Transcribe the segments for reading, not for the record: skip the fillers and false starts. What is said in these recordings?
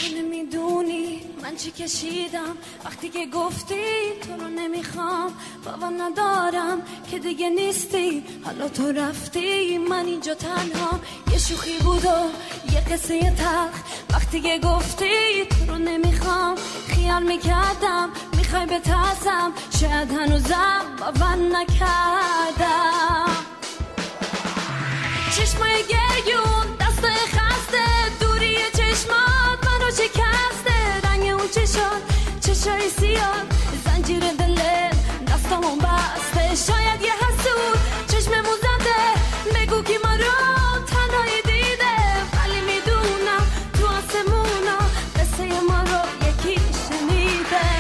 نمیدونی من چی کشیدم وقتی که گفتی تو رو نمیخوام، باور ندارم که دیگه نیستی، حالا تو رفتی من اینجا تنها. یه شوخی بود و یه قصه تلخ، وقتی که گفتی تو رو نمیخوام خیال میکردم میخوای بترسم، شاید هنوزم باور نکردم. چشمای گریون دستای خسته، دوری چشمات منو شکسته، رنگ اون چشای سیاه، زنجیر دلت دستامون بسته. شاید یه حسود چشممون زده بگو که ما رو تنهایی دیده، ولی میدونم تو آسمونا قصه ما رو یکی شنیده.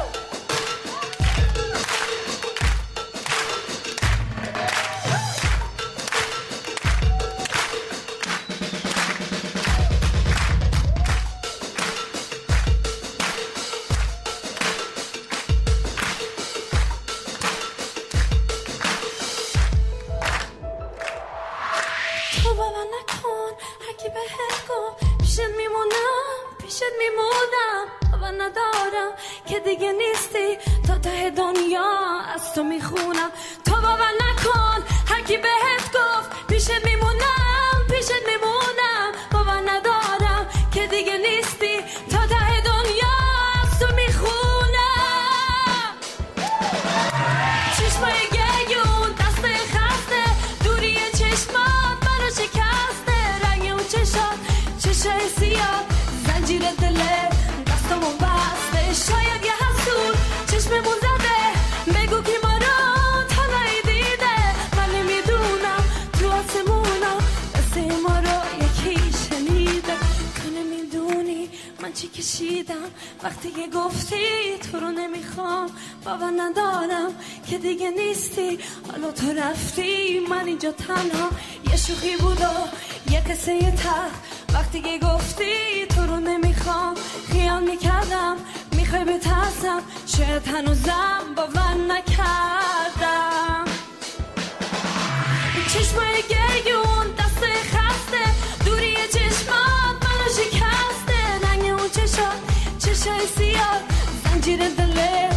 تو باور نکن هرکی بهت گفت پیشت میمونم، باور ندارم که دیگه نیستی، تا ته دنیا از تو میخونم. تو باور نکن هرکی بهت گفت پیشت میمونم، باور ندارم که دیگه نیستی، تا ته دنیا از تو میخونم. چشمای گریون دستای خسته، دوری چشمات منو شکسته، رنگ اون چشای سیاه، زنجیر دله دستامون بسته. شاید یه حسود چشممون زده بگو که ما رو تنهایی دیده، ولی میدونم تو آسمونا قصه ما رو یکی شنیده. تو نمیدونی من چی کشیدم وقتی که گفتی تو رو نمیخوام، باور ندارم که دیگه نیستی، حالا تو رفتی من اینجا تنها. یه شوخی بود و یه قصه تلخ، وقتی که گفتی تو رو نمیخوام خیال میکردم میخوای بترسم، شاید هنوزم باور نکردم. چشمای گریون دستای خسته، دوری چشمات منو شکسته، رنگ اون چشای سیاه، زنجیر دله